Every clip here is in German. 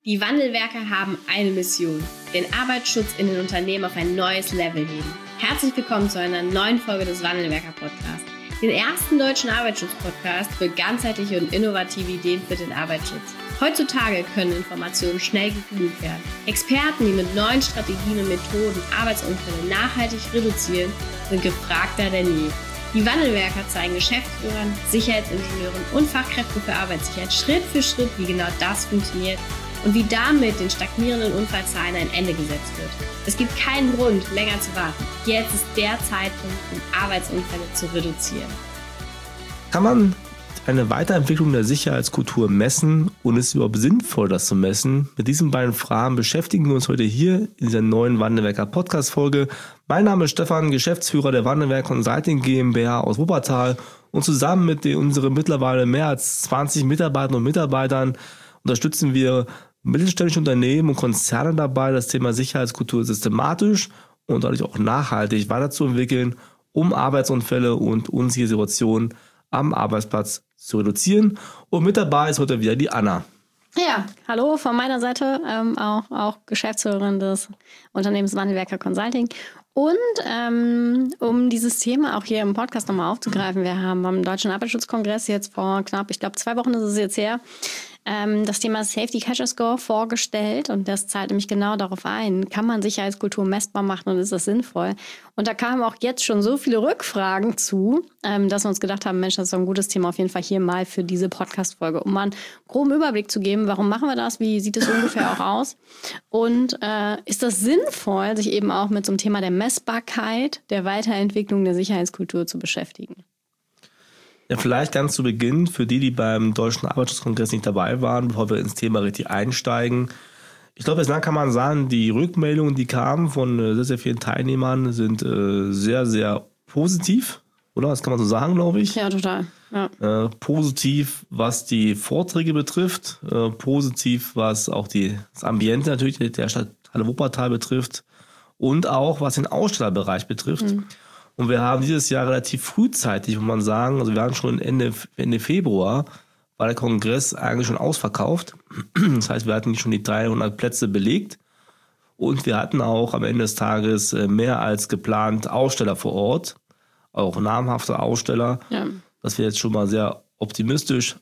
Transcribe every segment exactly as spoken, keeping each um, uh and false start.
Die Wandelwerker haben eine Mission: den Arbeitsschutz in den Unternehmen auf ein neues Level heben. Herzlich willkommen zu einer neuen Folge des Wandelwerker-Podcasts, den ersten deutschen Arbeitsschutz-Podcast für ganzheitliche und innovative Ideen für den Arbeitsschutz. Heutzutage können Informationen schnell gegoogelt werden. Experten, die mit neuen Strategien und Methoden Arbeitsunfälle nachhaltig reduzieren, sind gefragter denn je. Die Wandelwerker zeigen Geschäftsführern, Sicherheitsingenieuren und Fachkräften für Arbeitssicherheit Schritt für Schritt, wie genau das funktioniert und wie damit den stagnierenden Unfallzahlen ein Ende gesetzt wird. Es gibt keinen Grund, länger zu warten. Jetzt ist der Zeitpunkt, um Arbeitsunfälle zu reduzieren. Kann man eine Weiterentwicklung der Sicherheitskultur messen und ist es überhaupt sinnvoll, das zu messen? Mit diesen beiden Fragen beschäftigen wir uns heute hier in dieser neuen Wandelwerker Podcast-Folge. Mein Name ist Stefan, Geschäftsführer der Wandelwerker Consulting GmbH aus Wuppertal, und zusammen mit den, unseren mittlerweile mehr als zwanzig Mitarbeitern und Mitarbeitern unterstützen wir mittelständische Unternehmen und Konzerne dabei, das Thema Sicherheitskultur systematisch und dadurch auch nachhaltig weiterzuentwickeln, um Arbeitsunfälle und unsichere Situationen am Arbeitsplatz zu reduzieren. Und mit dabei ist heute wieder die Anna. Ja, hallo von meiner Seite, ähm, auch, auch Geschäftsführerin des Unternehmens Wandelwerker Consulting. Und ähm, um dieses Thema auch hier im Podcast nochmal aufzugreifen, wir haben am Deutschen Arbeitsschutzkongress jetzt vor knapp, ich glaube zwei Wochen ist es jetzt her, ähm, das Thema Safety Catcher Score vorgestellt, und das zahlt nämlich genau darauf ein, kann man Sicherheitskultur messbar machen und ist das sinnvoll? Und da kamen auch jetzt schon so viele Rückfragen zu, ähm, dass wir uns gedacht haben, Mensch, das ist doch ein gutes Thema auf jeden Fall hier mal für diese Podcast-Folge, um mal einen groben Überblick zu geben, warum machen wir das, wie sieht es ungefähr auch aus und äh, ist das sinnvoll, sich eben auch mit so einem Thema der Messbarkeit, der Weiterentwicklung der Sicherheitskultur zu beschäftigen. Ja, vielleicht ganz zu Beginn, für die, die beim Deutschen Arbeitsschutzkongress nicht dabei waren, bevor wir ins Thema richtig einsteigen. Ich glaube, bislang kann man sagen, die Rückmeldungen, die kamen von äh, sehr, sehr vielen Teilnehmern, sind äh, sehr, sehr positiv, oder? Das kann man so sagen, glaube ich. Ja, total. Ja. Äh, positiv, was die Vorträge betrifft, äh, positiv, was auch die, das Ambiente natürlich der Stadthalle Wuppertal betrifft und auch was den Ausstellerbereich betrifft. Mhm. Und wir haben dieses Jahr relativ frühzeitig, muss man sagen, also wir waren schon Ende, Ende Februar, war der Kongress eigentlich schon ausverkauft. Das heißt, wir hatten schon die dreihundert Plätze belegt und wir hatten auch am Ende des Tages mehr als geplant Aussteller vor Ort, auch namhafte Aussteller, ja. Dass wir jetzt schon mal sehr optimistisch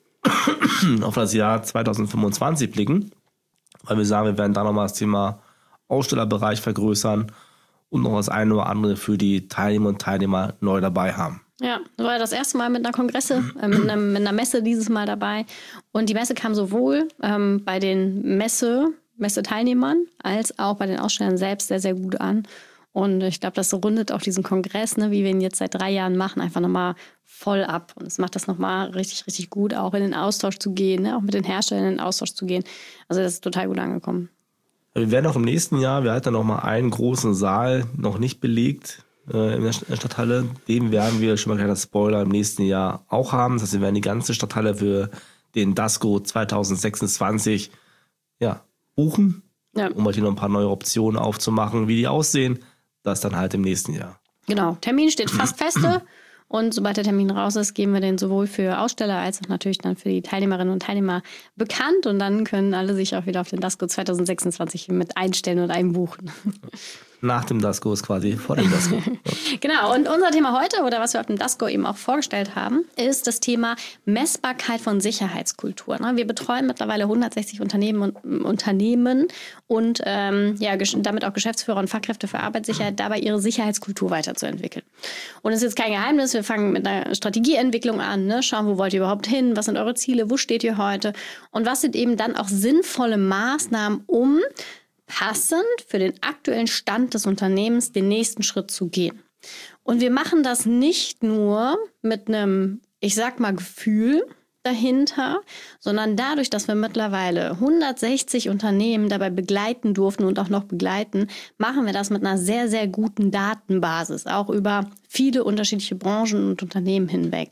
auf das Jahr zweitausendfünfundzwanzig blicken, weil wir sagen, wir werden da nochmal das Thema Ausstellerbereich vergrößern und noch das eine oder andere für die Teilnehmer und Teilnehmer neu dabei haben. Ja, das war ja das erste Mal mit einer Kongresse, äh, mit, einer, mit einer Messe dieses Mal dabei. Und die Messe kam sowohl ähm, bei den Messe, Messeteilnehmern als auch bei den Ausstellern selbst sehr, sehr gut an. Und ich glaube, das rundet auch diesen Kongress, ne, wie wir ihn jetzt seit drei Jahren machen, einfach nochmal voll ab. Und es macht das nochmal richtig, richtig gut, auch in den Austausch zu gehen, ne, auch mit den Herstellern in den Austausch zu gehen. Also das ist total gut angekommen. Wir werden auch im nächsten Jahr, wir hatten noch mal einen großen Saal noch nicht belegt äh, in der Stadthalle. Den werden wir, schon mal ein kleiner Spoiler, im nächsten Jahr auch haben. Das heißt, wir werden die ganze Stadthalle für den DASGO zweitausendsechsundzwanzig ja, buchen, ja. Um halt hier noch ein paar neue Optionen aufzumachen. Wie die aussehen, das dann halt im nächsten Jahr. Genau, Termin steht fast feste. Und sobald der Termin raus ist, geben wir den sowohl für Aussteller als auch natürlich dann für die Teilnehmerinnen und Teilnehmer bekannt. Und dann können alle sich auch wieder auf den DASGO zweitausendsechsundzwanzig mit einstellen und einbuchen. Nach dem DASGO ist quasi vor dem DASGO. Genau, und unser Thema heute, oder was wir auf dem DASGO eben auch vorgestellt haben, ist das Thema Messbarkeit von Sicherheitskultur. Wir betreuen mittlerweile hundertsechzig Unternehmen und, Unternehmen und ähm, ja, damit auch Geschäftsführer und Fachkräfte für Arbeitssicherheit, dabei ihre Sicherheitskultur weiterzuentwickeln. Und es ist jetzt kein Geheimnis, wir fangen mit einer Strategieentwicklung an, ne? Schauen, wo wollt ihr überhaupt hin, was sind eure Ziele, wo steht ihr heute und was sind eben dann auch sinnvolle Maßnahmen, um passend für den aktuellen Stand des Unternehmens den nächsten Schritt zu gehen. Und wir machen das nicht nur mit einem, ich sag mal, Gefühl dahinter, sondern dadurch, dass wir mittlerweile hundertsechzig Unternehmen dabei begleiten durften und auch noch begleiten, machen wir das mit einer sehr, sehr guten Datenbasis, auch über viele unterschiedliche Branchen und Unternehmen hinweg.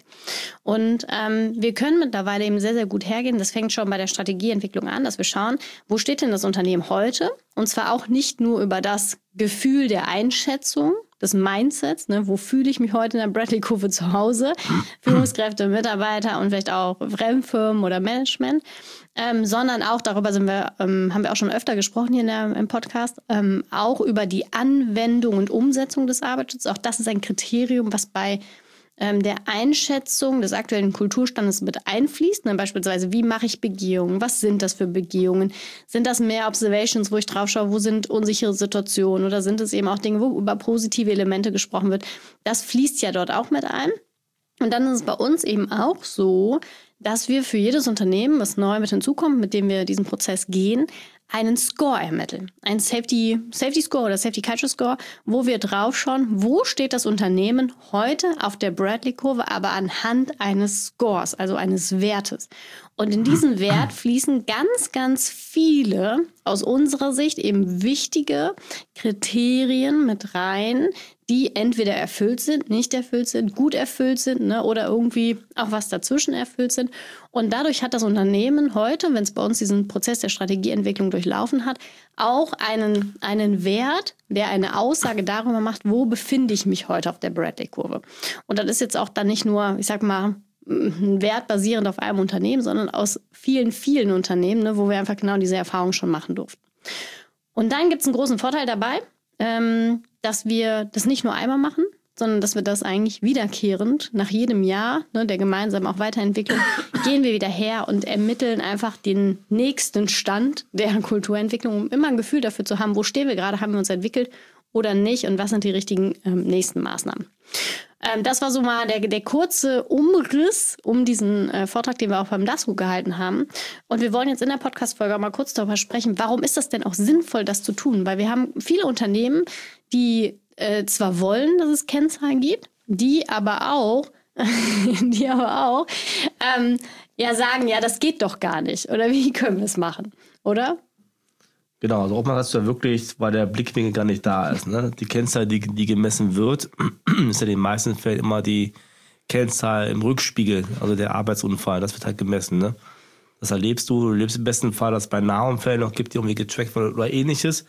Und ähm, wir können mittlerweile eben sehr, sehr gut hergehen. Das fängt schon bei der Strategieentwicklung an, dass wir schauen, wo steht denn das Unternehmen heute? Und zwar auch nicht nur über das Gefühl der Einschätzung, des Mindsets, ne? Wo fühle ich mich heute in der Bradley-Kurve zu Hause, Führungskräfte, Mitarbeiter und vielleicht auch Fremdfirmen oder Management, ähm, sondern auch, darüber sind wir, ähm, haben wir auch schon öfter gesprochen hier in der, im Podcast, ähm, auch über die Anwendung und Umsetzung des Arbeitsschutzes. Auch das ist ein Kriterium, was bei ähm, der Einschätzung des aktuellen Kulturstandes mit einfließt. Ne? Beispielsweise, wie mache ich Begehungen? Was sind das für Begehungen? Sind das mehr Observations, wo ich drauf schaue, wo sind unsichere Situationen? Oder sind es eben auch Dinge, wo über positive Elemente gesprochen wird? Das fließt ja dort auch mit ein. Und dann ist es bei uns eben auch so, dass wir für jedes Unternehmen, was neu mit hinzukommt, mit dem wir diesen Prozess gehen, einen Score ermitteln. Einen Safety, Safety Score oder Safety Culture Score, wo wir draufschauen, wo steht das Unternehmen heute auf der Bradley-Kurve, aber anhand eines Scores, also eines Wertes. Und in diesen Wert fließen ganz, ganz viele, aus unserer Sicht eben wichtige Kriterien mit rein, die entweder erfüllt sind, nicht erfüllt sind, gut erfüllt sind, ne, oder irgendwie auch was dazwischen erfüllt sind. Und dadurch hat das Unternehmen heute, wenn es bei uns diesen Prozess der Strategieentwicklung durchlaufen hat, auch einen, einen Wert, der eine Aussage darüber macht, wo befinde ich mich heute auf der Bradley-Kurve. Und das ist jetzt auch dann nicht nur, ich sag mal, ein Wert basierend auf einem Unternehmen, sondern aus vielen, vielen Unternehmen, ne, wo wir einfach genau diese Erfahrung schon machen durften. Und dann gibt es einen großen Vorteil dabei, ähm, dass wir das nicht nur einmal machen, sondern dass wir das eigentlich wiederkehrend nach jedem Jahr, ne, der gemeinsamen auch Weiterentwicklung, gehen wir wieder her und ermitteln einfach den nächsten Stand der Kulturentwicklung, um immer ein Gefühl dafür zu haben, wo stehen wir gerade, haben wir uns entwickelt oder nicht und was sind die richtigen ähm, nächsten Maßnahmen. Ähm, das war so mal der, der kurze Umriss um diesen äh, Vortrag, den wir auch beim DASGO gehalten haben. Und wir wollen jetzt in der Podcast-Folge auch mal kurz darüber sprechen, warum ist das denn auch sinnvoll, das zu tun? Weil wir haben viele Unternehmen, die äh, zwar wollen, dass es Kennzahlen gibt, die aber auch, die aber auch ähm, ja sagen, ja, das geht doch gar nicht. Oder wie können wir es machen? Oder? Genau, also oftmals hast du ja wirklich, weil der Blickwinkel gar nicht da ist. Ne? Die Kennzahl, die, die gemessen wird, ist ja in den meisten Fällen immer die Kennzahl im Rückspiegel, also der Arbeitsunfall, das wird halt gemessen. Ne? Das erlebst du, du lebst im besten Fall, dass es bei Nahunfällen noch gibt, die irgendwie getrackt werden oder ähnliches.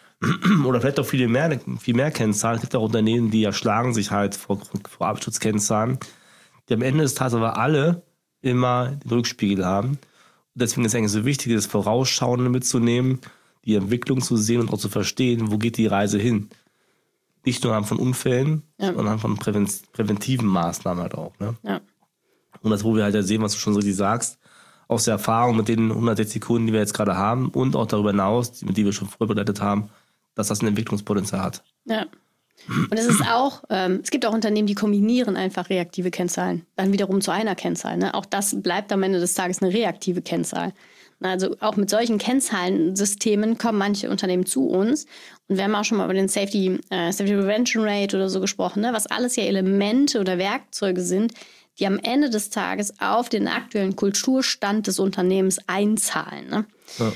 Oder vielleicht auch viele mehr, viel mehr Kennzahlen. Es gibt auch Unternehmen, die erschlagen sich halt vor, vor Arbeitsschutzkennzahlen, die am Ende des Tages aber alle immer den Rückspiegel haben. Und deswegen ist es eigentlich so wichtig, das Vorausschauende mitzunehmen, die Entwicklung zu sehen und auch zu verstehen, wo geht die Reise hin. Nicht nur anhand von Unfällen, ja, sondern anhand von Präven- präventiven Maßnahmen halt auch. Ne? Ja. Und das, wo wir halt ja sehen, was du schon so richtig sagst, aus der Erfahrung mit den hundertsechzig Kunden, die wir jetzt gerade haben und auch darüber hinaus, mit denen wir schon vorbereitet haben, dass das ein Entwicklungspotenzial hat. Ja. Und es ist auch, ähm, es gibt auch Unternehmen, die kombinieren einfach reaktive Kennzahlen, dann wiederum zu einer Kennzahl. Ne? Auch das bleibt am Ende des Tages eine reaktive Kennzahl. Also auch mit solchen Kennzahlensystemen kommen manche Unternehmen zu uns. Und wir haben auch schon mal über den Safety, äh, Safety Prevention Rate oder so gesprochen, ne? Was alles ja Elemente oder Werkzeuge sind, die am Ende des Tages auf den aktuellen Kulturstand des Unternehmens einzahlen. Ne? Ja.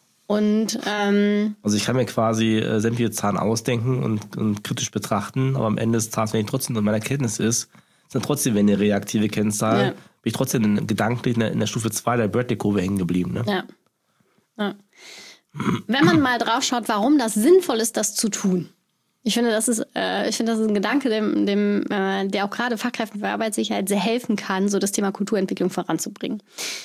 Und ähm, also ich kann mir quasi äh, sämtliche Zahlen ausdenken und, und kritisch betrachten, aber am Ende des Tages, wenn ich trotzdem in meiner Kenntnis ist, ist dann trotzdem eine reaktive Kennzahl, ja, bin ich trotzdem gedanklich in der, in der Stufe zwei der Bradley-Kurve hängen geblieben. Ne? Ja. Ja. Wenn man mal drauf schaut, warum das sinnvoll ist, das zu tun. Ich finde, das ist, äh, ich finde, das ist ein Gedanke, dem, dem, äh, der auch gerade Fachkräften für Arbeitssicherheit sehr helfen kann, so das Thema Kulturentwicklung voranzubringen.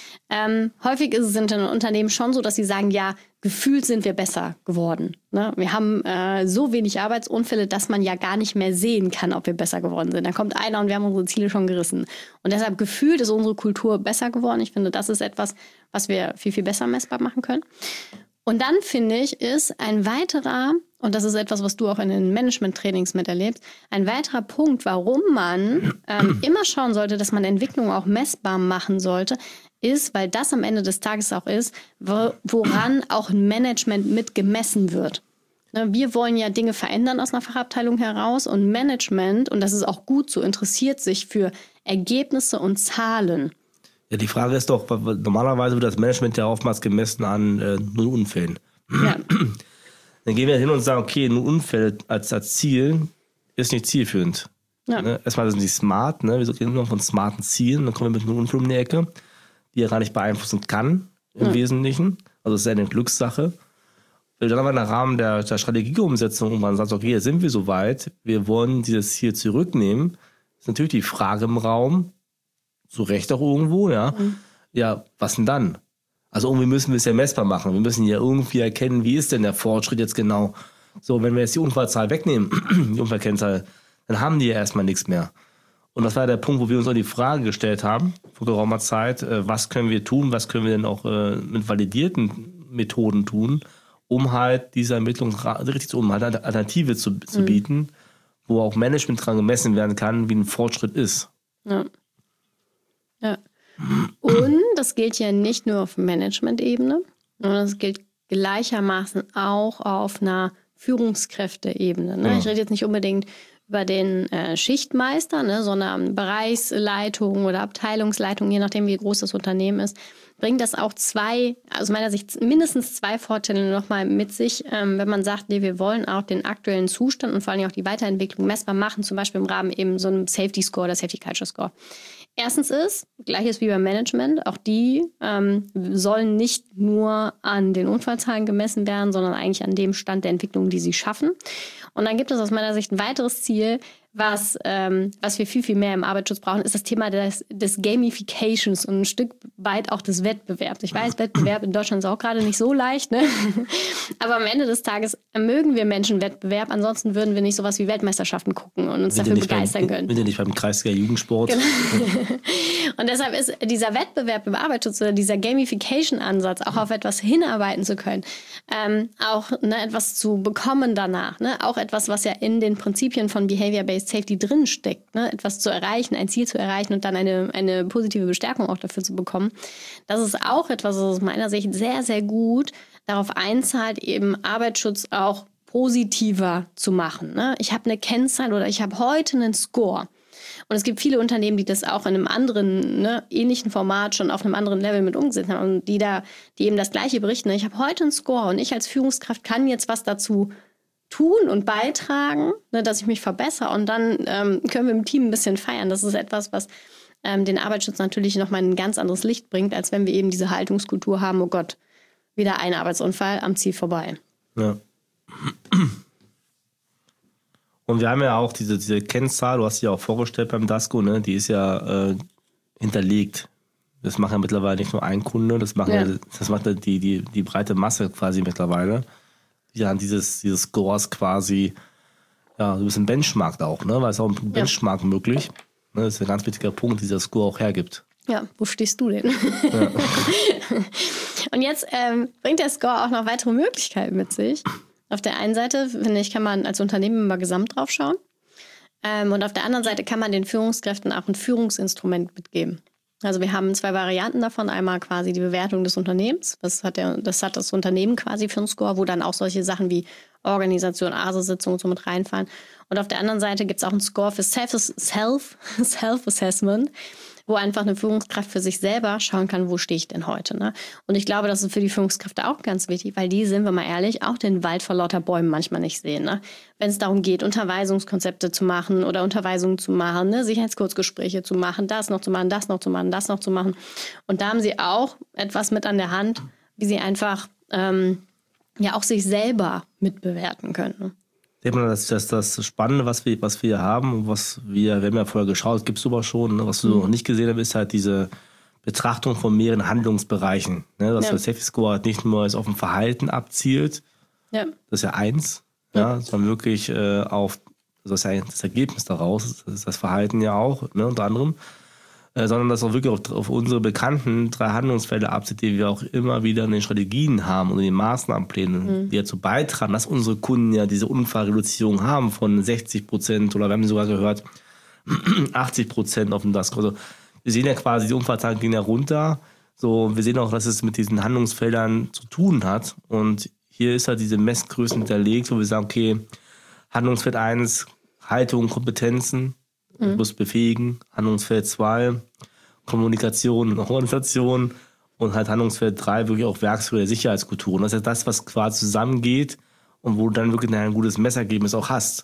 Ähm, häufig ist es in den Unternehmen schon so, dass sie sagen, ja, gefühlt sind wir besser geworden. Ne? Wir haben äh, so wenig Arbeitsunfälle, dass man ja gar nicht mehr sehen kann, ob wir besser geworden sind. Dann kommt einer und wir haben unsere Ziele schon gerissen. Und deshalb gefühlt ist unsere Kultur besser geworden. Ich finde, das ist etwas, was wir viel, viel besser messbar machen können. Und dann, finde ich, ist ein weiterer, und das ist etwas, was du auch in den Management-Trainings miterlebst, ein weiterer Punkt, warum man ähm, immer schauen sollte, dass man Entwicklung auch messbar machen sollte, ist, weil das am Ende des Tages auch ist, wo, woran auch ein Management mit gemessen wird. Ne, wir wollen ja Dinge verändern aus einer Fachabteilung heraus und Management, und das ist auch gut so, interessiert sich für Ergebnisse und Zahlen. Ja, die Frage ist doch, normalerweise wird das Management ja oftmals gemessen an äh, null Unfällen. Ja. Dann gehen wir hin und sagen, okay, null Unfälle als, als Ziel ist nicht zielführend. Ja. Ne? Erstmal sind die smart, ne? Wir reden noch von smarten Zielen, dann kommen wir mit null Unfällen um die Ecke, die er gar nicht beeinflussen kann im ja. Wesentlichen. Also es ist ja eine Glückssache. wenn du dann aber im Rahmen der, der Strategieumsetzung und man sagt, okay, jetzt sind wir soweit, wir wollen dieses Ziel zurücknehmen, ist natürlich die Frage im Raum, zu Recht auch irgendwo, ja, mhm. ja, was denn dann? Also irgendwie müssen wir es ja messbar machen. Wir müssen ja irgendwie erkennen, wie ist denn der Fortschritt jetzt genau. So, wenn wir jetzt die Unfallzahl wegnehmen, die Unfallkennzahl, dann haben die ja erstmal nichts mehr. Und das war der Punkt, wo wir uns auch die Frage gestellt haben, vor geraumer Zeit, was können wir tun, was können wir denn auch mit validierten Methoden tun, um halt diese Ermittlung richtig zu, um halt eine Alternative zu, zu mhm. bieten, wo auch Management dran gemessen werden kann, wie ein Fortschritt ist. Ja. Ja. Und das gilt ja nicht nur auf Management-Ebene, sondern das gilt gleichermaßen auch auf einer Führungskräfteebene. Ne? Ja. Ich rede jetzt nicht unbedingt über den äh, Schichtmeister, ne, sondern Bereichsleitung oder Abteilungsleitung, je nachdem, wie groß das Unternehmen ist, bringt das auch zwei, aus meiner Sicht mindestens zwei Vorteile nochmal mit sich, ähm, wenn man sagt, nee, wir wollen auch den aktuellen Zustand und vor allem auch die Weiterentwicklung messbar machen, zum Beispiel im Rahmen eben so einem Safety Score oder Safety Culture Score. Erstens ist, gleiches wie beim Management, auch die ähm, sollen nicht nur an den Unfallzahlen gemessen werden, sondern eigentlich an dem Stand der Entwicklung, die sie schaffen. Und dann gibt es aus meiner Sicht ein weiteres Ziel, was, ähm, was wir viel, viel mehr im Arbeitsschutz brauchen, ist das Thema des, des Gamifications und ein Stück weit auch des Wettbewerbs. Ich weiß, Wettbewerb in Deutschland ist auch gerade nicht so leicht, ne? Aber am Ende des Tages mögen wir Menschen Wettbewerb, ansonsten würden wir nicht sowas wie Weltmeisterschaften gucken und uns dafür begeistern beim, können. Bin ja nicht beim Kreisliga Jugendsport. Genau. Und deshalb ist dieser Wettbewerb im Arbeitsschutz oder dieser Gamification-Ansatz, auch auf etwas hinarbeiten zu können, ähm, auch ne, etwas zu bekommen danach, ne? Auch etwas, was ja in den Prinzipien von Behavior-Based Safety drin steckt, ne? Etwas zu erreichen, ein Ziel zu erreichen und dann eine, eine positive Bestärkung auch dafür zu bekommen. Das ist auch etwas, was aus meiner Sicht sehr, sehr gut darauf einzahlt, eben Arbeitsschutz auch positiver zu machen. Ne? Ich habe eine Kennzahl oder ich habe heute einen Score. Und es gibt viele Unternehmen, die das auch in einem anderen, ne, ähnlichen Format schon auf einem anderen Level mit umgesetzt haben und die da, die eben das Gleiche berichten. Ich habe heute einen Score und ich als Führungskraft kann jetzt was dazu tun und beitragen, ne, dass ich mich verbessere und dann ähm, können wir im Team ein bisschen feiern. Das ist etwas, was ähm, den Arbeitsschutz natürlich nochmal in ein ganz anderes Licht bringt, als wenn wir eben diese Haltungskultur haben, oh Gott, wieder ein Arbeitsunfall am Ziel vorbei. Ja. Und wir haben ja auch diese, diese Kennzahl, du hast sie ja auch vorgestellt beim DASGO, ne? Die ist ja äh, hinterlegt. Das macht ja mittlerweile nicht nur ein Kunde, das, machen ja. Ja, das macht ja die, die, die breite Masse quasi mittlerweile. Die dann dieses, dieses Scores quasi, ja, so ein bisschen Benchmark auch, ne? Weil es auch ein Benchmark ja. möglich. Ne? Das ist ein ganz wichtiger Punkt, dieser Score auch hergibt. Ja, wo stehst du denn? Ja. Und jetzt ähm, bringt der Score auch noch weitere Möglichkeiten mit sich. Auf der einen Seite, finde ich, kann man als Unternehmen immer gesamt drauf schauen. Ähm, und auf der anderen Seite kann man den Führungskräften auch ein Führungsinstrument mitgeben. Also wir haben zwei Varianten davon. Einmal quasi die Bewertung des Unternehmens. Das hat, der, das, hat das Unternehmen quasi für einen Score, wo dann auch solche Sachen wie Organisation, A S A-Sitzungen so mit reinfallen. Und auf der anderen Seite gibt es auch einen Score für Self, Self, Self-Assessment, wo einfach eine Führungskraft für sich selber schauen kann, wo stehe ich denn heute. Ne? Und ich glaube, das ist für die Führungskräfte auch ganz wichtig, weil die, sind wir mal ehrlich, auch den Wald vor lauter Bäumen manchmal nicht sehen. Ne? Wenn es darum geht, Unterweisungskonzepte zu machen oder Unterweisungen zu machen, ne? Sicherheitskurzgespräche zu machen, das noch zu machen, das noch zu machen, das noch zu machen. Und da haben sie auch etwas mit an der Hand, wie sie einfach ähm, ja auch sich selber mitbewerten können. Ne? Das ist das Spannende, was wir, was wir hier haben und was wir, wir haben ja vorher geschaut, gibt es aber schon, ne? Was du mhm. noch nicht gesehen hast, ist halt diese Betrachtung von mehreren Handlungsbereichen. Ne? Dass ja. der Safety Score halt nicht nur auf ein Verhalten abzielt, ja. das ist ja eins, ja. Ja, sondern wirklich äh, auf, also das ist ja das Ergebnis daraus, das ist das Verhalten ja auch, ne, unter anderem, äh, sondern das auch wirklich auf, auf unsere bekannten drei Handlungsfelder abzielt, die wir auch immer wieder in den Strategien haben und in den Maßnahmenplänen, mhm. die dazu beitragen, dass unsere Kunden ja diese Unfallreduzierung haben von sechzig Prozent oder wir haben sogar gehört, achtzig Prozent auf dem DASGO. Also wir sehen ja quasi, die Unfallzahlen gehen ja runter. So, wir sehen auch, dass es mit diesen Handlungsfeldern zu tun hat. Und hier ist halt diese Messgrößen hinterlegt, wo wir sagen, okay, Handlungsfeld eins, Haltung, Kompetenzen, mhm. muss befähigen. Handlungsfeld zwei, Kommunikation und Organisation. Und halt Handlungsfeld drei, wirklich auch Werkzeuge der Sicherheitskultur. Und das ist das, was quasi zusammengeht und wo du dann wirklich ein gutes Messergebnis auch hast.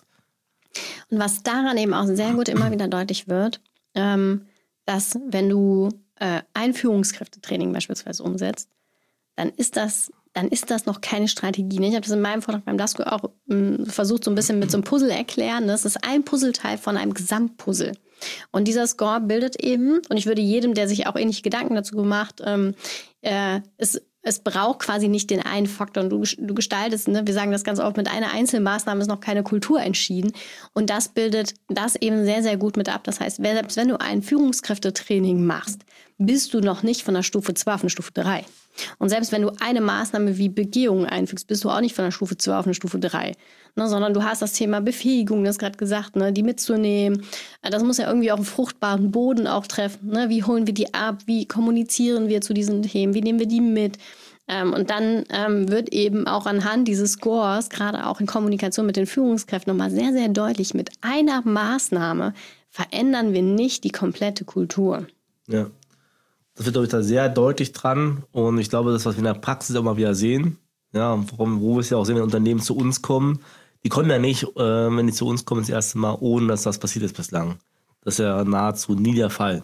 Und was daran eben auch sehr gut immer wieder deutlich wird, ähm, dass wenn du äh, ein Führungskräftetraining beispielsweise umsetzt, dann ist das dann ist das noch keine Strategie. Ne? Ich habe das in meinem Vortrag beim DASGO auch mh, versucht, so ein bisschen mit so einem Puzzle erklären. Das ist ein Puzzleteil von einem Gesamtpuzzle. Und dieser Score bildet eben, und ich würde jedem, der sich auch ähnliche Gedanken dazu gemacht, ähm, äh, es, es braucht quasi nicht den einen Faktor. Und du, du gestaltest, ne, wir sagen das ganz oft, mit einer Einzelmaßnahme ist noch keine Kultur entschieden. Und das bildet das eben sehr, sehr gut mit ab. Das heißt, selbst wenn du ein Führungskräftetraining machst, bist du noch nicht von der Stufe zwei auf eine Stufe drei. Und selbst wenn du eine Maßnahme wie Begehung einfügst, bist du auch nicht von der Stufe zwei auf eine Stufe drei. Ne, sondern du hast das Thema Befähigung, das gerade gesagt, ne, die mitzunehmen. Das muss ja irgendwie auch einen fruchtbaren Boden auch treffen. Ne? Wie holen wir die ab? Wie kommunizieren wir zu diesen Themen? Wie nehmen wir die mit? Ähm, und dann ähm, wird eben auch anhand dieses Scores, gerade auch in Kommunikation mit den Führungskräften, nochmal sehr, sehr deutlich, mit einer Maßnahme verändern wir nicht die komplette Kultur. Ja, das wird, glaube ich, da sehr deutlich dran. Und ich glaube, das, was wir in der Praxis auch mal wieder sehen, ja, warum, wo wir es ja auch sehen, wenn Unternehmen zu uns kommen, die kommen ja nicht, äh, wenn die zu uns kommen, das erste Mal, ohne dass das passiert ist bislang. Das ist ja nahezu nie der Fall.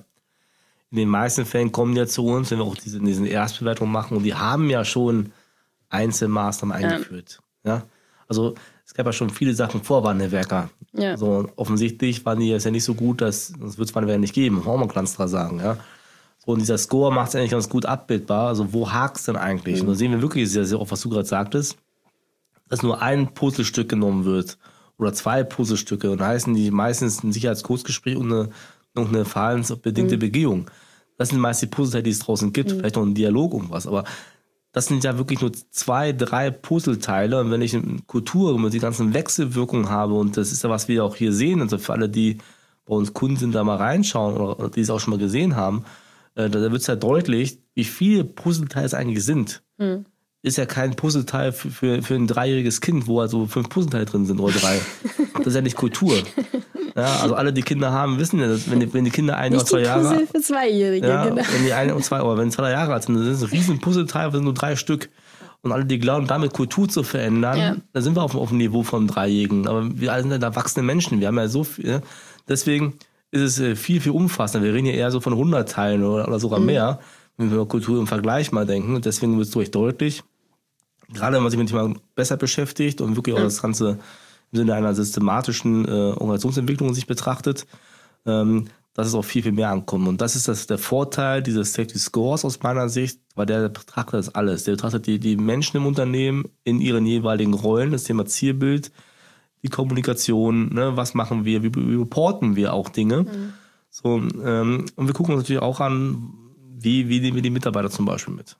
In den meisten Fällen kommen die ja zu uns, wenn wir auch diese, diese Erstbewertung machen, und die haben ja schon Einzelmaßnahmen eingeführt. Ja. Ja? Also es gab ja schon viele Sachen vor Wandelwerker. Ja. Also, offensichtlich waren die jetzt ja nicht so gut, dass das wird es Wandelwerker nicht geben, muss man auch mal ganz klar sagen. Ja? So, und dieser Score macht es eigentlich ganz gut abbildbar. Also wo hakt es denn eigentlich? Mhm. Und da sehen wir wirklich sehr, sehr oft, was du gerade sagtest, dass nur ein Puzzlestück genommen wird oder zwei Puzzlestücke, und heißen die meistens ein Sicherheitskursgespräch und eine, noch eine verhaltensbedingte mhm. Begehung. Das sind meist die Puzzleteile, die es draußen gibt, mhm. vielleicht noch ein Dialog irgendwas, aber das sind ja wirklich nur zwei, drei Puzzleteile, und wenn ich eine Kultur mit die ganzen Wechselwirkungen habe, und das ist ja, was wir auch hier sehen, also für alle, die bei uns Kunden sind, da mal reinschauen oder die es auch schon mal gesehen haben, äh, da wird es ja deutlich, wie viele Puzzleteile es eigentlich sind. Mhm. Ist ja kein Puzzleteil für, für, für ein dreijähriges Kind, wo also fünf Puzzleteile drin sind oder drei. Das ist ja nicht Kultur. Ja, also alle, die Kinder haben, wissen ja, dass wenn die, wenn die Kinder ein oder zwei Jahre alt sind. für Zweijährige, ja, genau. Wenn die ein oder zwei, oder wenn die zwei Jahre alt sind, das ist ein riesen Puzzleteil, das sind nur drei Stück. Und alle, die glauben, damit Kultur zu verändern, ja. da sind wir auf, auf dem Niveau von Dreijährigen. Aber wir alle sind ja erwachsene Menschen, wir haben ja so viel. Deswegen ist es viel, viel umfassender. Wir reden ja eher so von hundert Teilen oder, oder sogar mhm. mehr, wenn wir über Kultur im Vergleich mal denken. Und deswegen wird es durch deutlich, gerade wenn man sich mit dem Thema besser beschäftigt und wirklich auch das Ganze im Sinne einer systematischen äh, Organisationsentwicklung sich betrachtet, ähm, dass es auch viel, viel mehr ankommt. Und das ist das, der Vorteil dieses Safety Scores aus meiner Sicht, weil der betrachtet das alles. Der betrachtet die, die Menschen im Unternehmen in ihren jeweiligen Rollen, das Thema Zielbild, die Kommunikation, ne, was machen wir, wie, wie reporten wir auch Dinge. Mhm. So, ähm, und wir gucken uns natürlich auch an, wie, wie nehmen wir die Mitarbeiter zum Beispiel mit.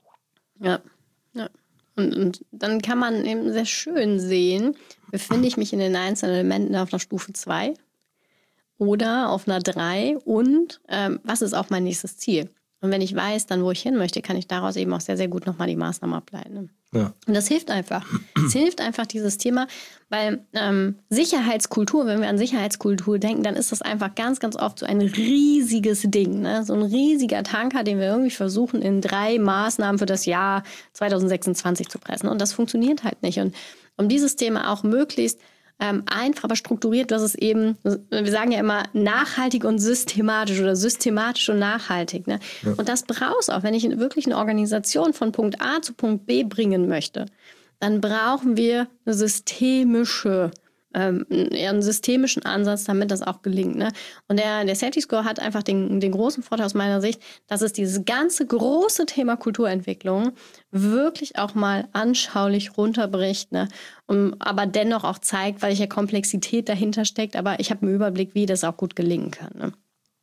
Ja, ja. Und, und dann kann man eben sehr schön sehen, befinde ich mich in den einzelnen Elementen auf einer Stufe zwei oder auf einer drei, und ähm, was ist auch mein nächstes Ziel? Und wenn ich weiß, dann wo ich hin möchte, kann ich daraus eben auch sehr, sehr gut nochmal die Maßnahmen ableiten. Ja. Und das hilft einfach. Es hilft einfach, dieses Thema, weil ähm, Sicherheitskultur, wenn wir an Sicherheitskultur denken, dann ist das einfach ganz, ganz oft so ein riesiges Ding. Ne? So ein riesiger Tanker, den wir irgendwie versuchen, in drei Maßnahmen für das Jahr zwanzig sechsundzwanzig zu pressen. Und das funktioniert halt nicht. Und um dieses Thema auch möglichst Ähm, einfach, aber strukturiert, dass es eben, wir sagen ja immer, nachhaltig und systematisch oder systematisch und nachhaltig. Ne? Ja. Und das brauchst du auch, wenn ich wirklich eine Organisation von Punkt A zu Punkt B bringen möchte, dann brauchen wir eine systemische, ähm, einen systemischen Ansatz, damit das auch gelingt. Ne? Und der, der Safety Score hat einfach den, den großen Vorteil aus meiner Sicht, dass es dieses ganze große Thema Kulturentwicklung wirklich auch mal anschaulich runterbricht, ne? Und, aber dennoch auch zeigt, welche Komplexität dahinter steckt, aber ich habe einen Überblick, wie das auch gut gelingen kann. Ne?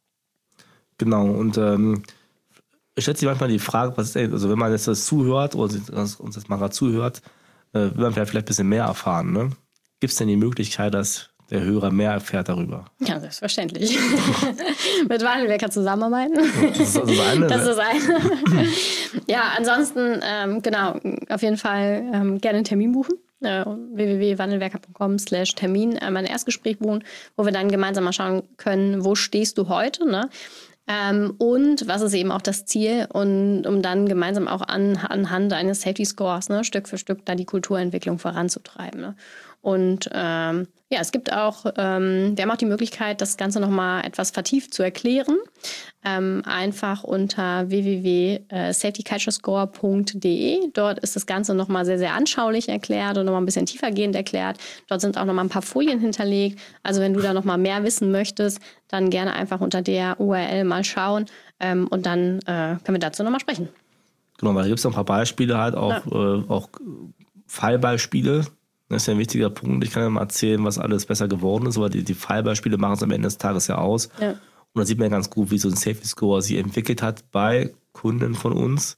Genau, und ähm, ich stelle sich manchmal die Frage, was ist, also wenn man jetzt das zuhört oder uns das mal gerade zuhört, äh, will man vielleicht, vielleicht ein bisschen mehr erfahren, ne? Gibt es denn die Möglichkeit, dass der Hörer mehr erfährt darüber? Ja, selbstverständlich. Mit Wandelwerker zusammenarbeiten. Das ist also das eine. Das ist eine. Ja, ansonsten, ähm, genau, auf jeden Fall ähm, gerne einen Termin buchen. Äh, w w w punkt wandelwerker punkt com slash Termin äh, mein Erstgespräch buchen, wo wir dann gemeinsam mal schauen können, wo stehst du heute, ne? Ähm, und was ist eben auch das Ziel, und um dann gemeinsam auch an, anhand eines Safety Scores, ne, Stück für Stück da die Kulturentwicklung voranzutreiben. Ne? Und ähm, ja, es gibt auch, ähm, wir haben auch die Möglichkeit, das Ganze nochmal etwas vertieft zu erklären. Ähm, einfach unter w w w punkt safety culture score punkt d e. Dort ist das Ganze nochmal sehr, sehr anschaulich erklärt und nochmal ein bisschen tiefergehend erklärt. Dort sind auch nochmal ein paar Folien hinterlegt. Also wenn du da nochmal mehr wissen möchtest, dann gerne einfach unter der U R L mal schauen ähm, und dann äh, können wir dazu nochmal sprechen. Genau, weil da gibt es noch ein paar Beispiele halt, auch, ja. äh, auch Fallbeispiele. Das ist ja ein wichtiger Punkt. Ich kann ja mal erzählen, was alles besser geworden ist, aber die, die Fallbeispiele machen es am Ende des Tages ja aus. Ja. Und da sieht man ja ganz gut, wie so ein Safety Score sich entwickelt hat bei Kunden von uns.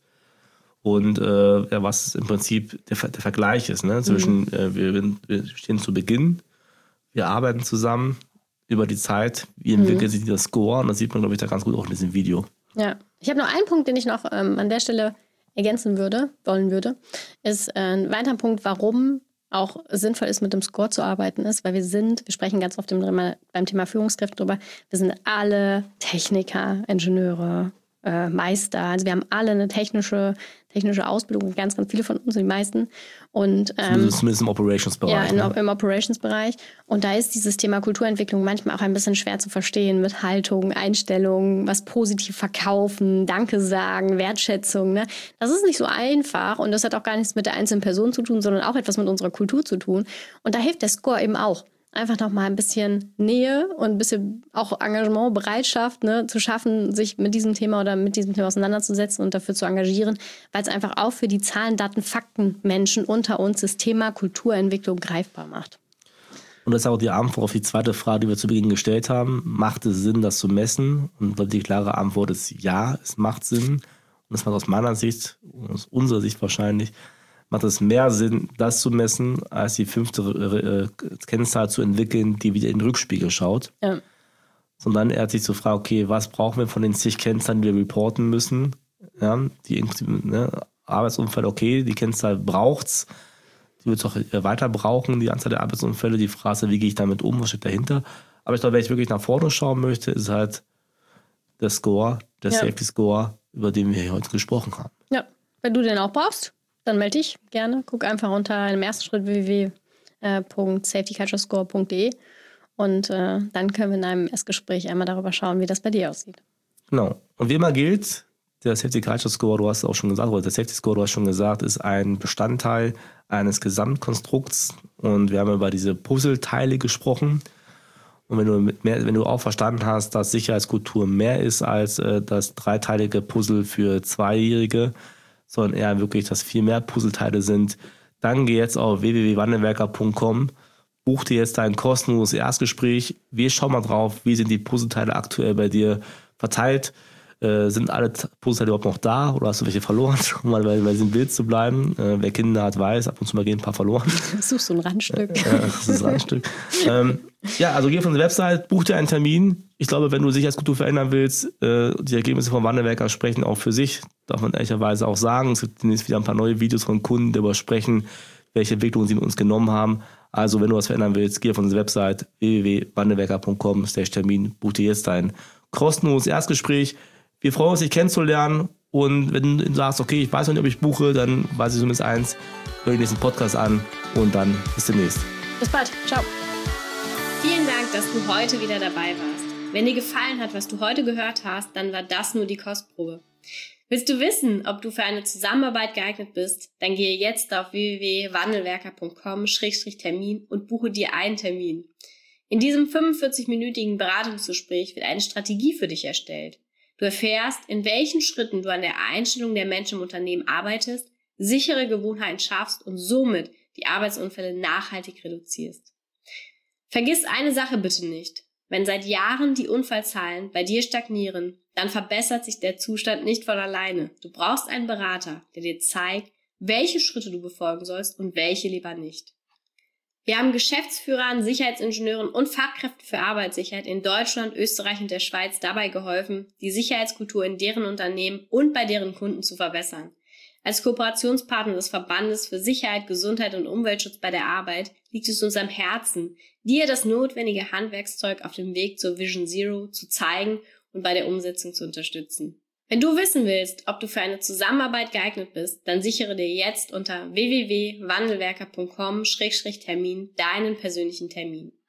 Und äh, ja, was im Prinzip der, der Vergleich ist. Ne? Zwischen, mhm. äh, wir, wir stehen zu Beginn, wir arbeiten zusammen über die Zeit, wie entwickelt mhm. sich dieser Score. Und das sieht man, glaube ich, da ganz gut auch in diesem Video. Ja, ich habe noch einen Punkt, den ich noch ähm, an der Stelle ergänzen würde, wollen würde, ist äh, ein weiterer Punkt, warum auch sinnvoll ist, mit dem Score zu arbeiten, ist, weil wir sind, wir sprechen ganz oft im, beim Thema Führungskräfte drüber, wir sind alle Techniker, Ingenieure, äh, Meister, also wir haben alle eine technische, technische Ausbildung, ganz, ganz viele von uns, die meisten. Und, ähm, zumindest im Operationsbereich. Ja, in, ne? im Operationsbereich. Und da ist dieses Thema Kulturentwicklung manchmal auch ein bisschen schwer zu verstehen mit Haltung, Einstellung, was positiv verkaufen, Danke sagen, Wertschätzung. Ne? Das ist nicht so einfach und das hat auch gar nichts mit der einzelnen Person zu tun, sondern auch etwas mit unserer Kultur zu tun. Und da hilft der Score eben auch. Einfach noch mal ein bisschen Nähe und ein bisschen auch Engagement, Bereitschaft, ne, zu schaffen, sich mit diesem Thema oder mit diesem Thema auseinanderzusetzen und dafür zu engagieren, weil es einfach auch für die Zahlen, Daten, Fakten Menschen unter uns das Thema Kulturentwicklung greifbar macht. Und das ist auch die Antwort auf die zweite Frage, die wir zu Beginn gestellt haben. Macht es Sinn, das zu messen? Und die klare Antwort ist ja, es macht Sinn. Und das macht aus meiner Sicht, aus unserer Sicht wahrscheinlich, macht es mehr Sinn, das zu messen, als die fünfte äh, Kennzahl zu entwickeln, die wieder in den Rückspiegel schaut. Ja. Sondern er hat sich zu fragen, okay, was brauchen wir von den zig Kennzahlen, die wir reporten müssen? Ja, die ne, Arbeitsunfälle, okay, die Kennzahl braucht's. Die wird es auch weiter brauchen, die Anzahl der Arbeitsunfälle. Die Frage ist, wie gehe ich damit um, was steht dahinter? Aber ich glaube, wenn ich wirklich nach vorne schauen möchte, ist halt der Score, der ja. Safety Score, über den wir hier heute gesprochen haben. Ja, wenn du den auch brauchst, dann melde dich gerne. Guck einfach unter im ersten Schritt w w w punkt safety culture score punkt d e und äh, dann können wir in einem Erstgespräch einmal darüber schauen, wie das bei dir aussieht. Genau. Und wie immer gilt, der Safety Culture Score, du hast es auch schon gesagt, oder der Safety Score, du hast schon gesagt, ist ein Bestandteil eines Gesamtkonstrukts und wir haben über diese Puzzleteile gesprochen. Und wenn du, mit mehr, wenn du auch verstanden hast, dass Sicherheitskultur mehr ist als äh, das dreiteilige Puzzle für Zweijährige, sondern eher wirklich, dass viel mehr Puzzleteile sind, dann geh jetzt auf w w w punkt wandelwerker punkt com, buch dir jetzt dein kostenloses Erstgespräch. Wir schauen mal drauf, wie sind die Puzzleteile aktuell bei dir verteilt. Äh, sind alle Puzzleteile überhaupt noch da oder hast du welche verloren, um mal bei, bei diesem Bild zu bleiben? Äh, wer Kinder hat, weiß, ab und zu mal gehen ein paar verloren. Suchst du ein Randstück. Ja, das ist ein Randstück. ähm, ja, also geh auf unsere Website, buch dir einen Termin. Ich glaube, wenn du Sicherheitskultur verändern willst, äh, die Ergebnisse von Wandelwerker sprechen auch für sich, darf man ehrlicherweise auch sagen. Es gibt demnächst wieder ein paar neue Videos von Kunden, die darüber sprechen, welche Entwicklungen sie mit uns genommen haben. Also, wenn du was verändern willst, geh auf unsere Website w w w punkt wandelwerker punkt com slash Termin, buch dir jetzt dein kostenloses Erstgespräch. Wir freuen uns, dich kennenzulernen. Und wenn du sagst, okay, ich weiß noch nicht, ob ich buche, dann weiß ich zumindest eins, hör den nächsten Podcast an und dann bis demnächst. Bis bald. Ciao. Vielen Dank, dass du heute wieder dabei warst. Wenn dir gefallen hat, was du heute gehört hast, dann war das nur die Kostprobe. Willst du wissen, ob du für eine Zusammenarbeit geeignet bist? Dann gehe jetzt auf w w w punkt wandelwerker punkt com Schrägstrich Termin und buche dir einen Termin. In diesem fünfundvierzig-minütigen Beratungsgespräch wird eine Strategie für dich erstellt. Du erfährst, in welchen Schritten du an der Einstellung der Menschen im Unternehmen arbeitest, sichere Gewohnheiten schaffst und somit die Arbeitsunfälle nachhaltig reduzierst. Vergiss eine Sache bitte nicht. Wenn seit Jahren die Unfallzahlen bei dir stagnieren, dann verbessert sich der Zustand nicht von alleine. Du brauchst einen Berater, der dir zeigt, welche Schritte du befolgen sollst und welche lieber nicht. Wir haben Geschäftsführern, Sicherheitsingenieuren und Fachkräften für Arbeitssicherheit in Deutschland, Österreich und der Schweiz dabei geholfen, die Sicherheitskultur in deren Unternehmen und bei deren Kunden zu verbessern. Als Kooperationspartner des Verbandes für Sicherheit, Gesundheit und Umweltschutz bei der Arbeit liegt es uns am Herzen, dir das notwendige Handwerkszeug auf dem Weg zur Vision Zero zu zeigen und bei der Umsetzung zu unterstützen. Wenn du wissen willst, ob du für eine Zusammenarbeit geeignet bist, dann sichere dir jetzt unter w w w punkt wandelwerker punkt com Schrägstrich Termin deinen persönlichen Termin.